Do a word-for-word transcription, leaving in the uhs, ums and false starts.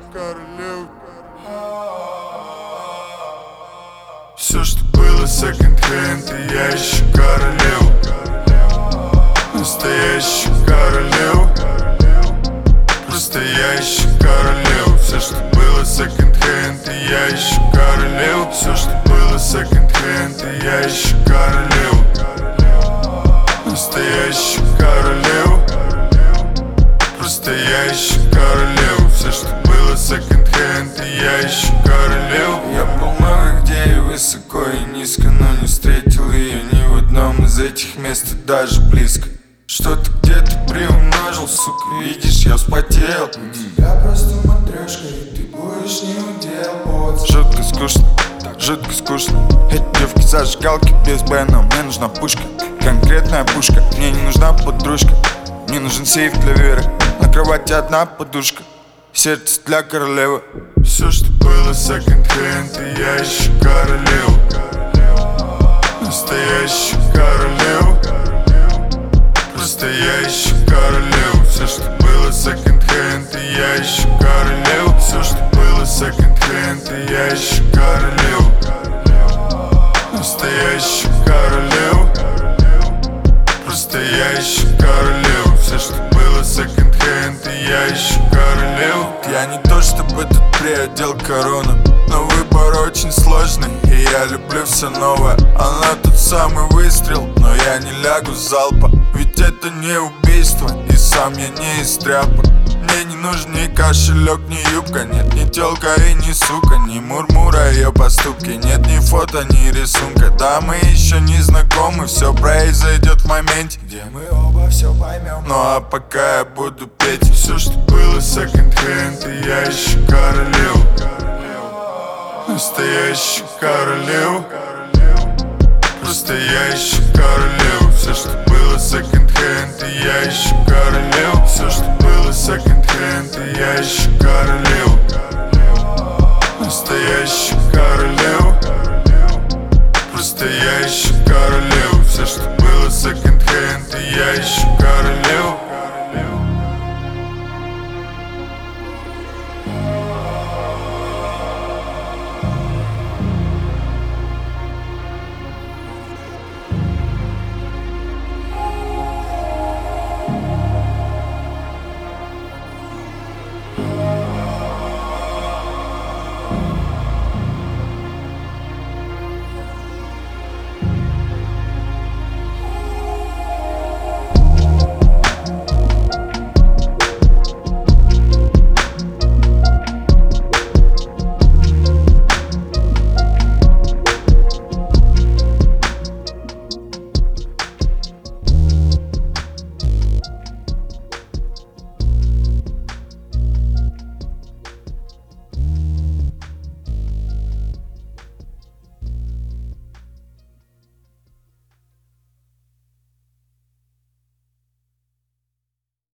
королев. Все, что было секонд-хенд, и я ищу королев. Настоящий королев. Просто я ищу королев. Все, что было секонд-хенд, и я ищу королев. Все, что было секонд-хенд, и я ищу королев. Настоящий королев. Просто я ищу королев. Все, что было секонд-хенд, и я ищу королев. Я был много где и высоко и низко, но не встретил ее ни в одном из этих мест, и даже близко. Что-то где-то приумножил, сука, видишь, я вспотел. У тебя просто матрешка, и ты будешь не удел. Жутко скучно, жутко скучно. Эти девки зажигалки без бена, мне нужна пушка. Конкретная пушка, мне не нужна подружка. Мне нужен сейф для веры, на кровати одна подушка. Сердце для королевы. Все, что было секонд-хенд, и я ищу королев. Настоящий королев. Просто я ищу королев. Все, что было секонд-хенд, и я ищу королев. Все, что было секонд-хенд, и я ищу королев. Настоящий королев. Просто я ищу королев. Все, что было секонд-хенд, и я ищу королев. Я не то чтобы этот приодел корону, но выбор очень сложный, и я люблю все новое. Она тот самый выстрел, но я не лягу с залпа. Ведь это не убийство, и сам я не из тряпок. Мне не нужен ни кошелек, ни юбка. Нет, ни тёлка и ни сука, ни мурмура ее поступки. Нет ни фото, ни рисунка. Да, мы еще не знакомы, все произойдет в моменте, где мы оба все поймем. Ну а пока я буду петь. Все, что было секонд-хенд, и я ищу королев. Настоящий королев. Просто я ищу королев. Все, что было секонд-хенд, и я ищу королев. Все, что было секонд-хенд, и я ищу королев. Настоящий королев. Просто я ищу королев. Все, что было секонд-хенд, и я ищу королев.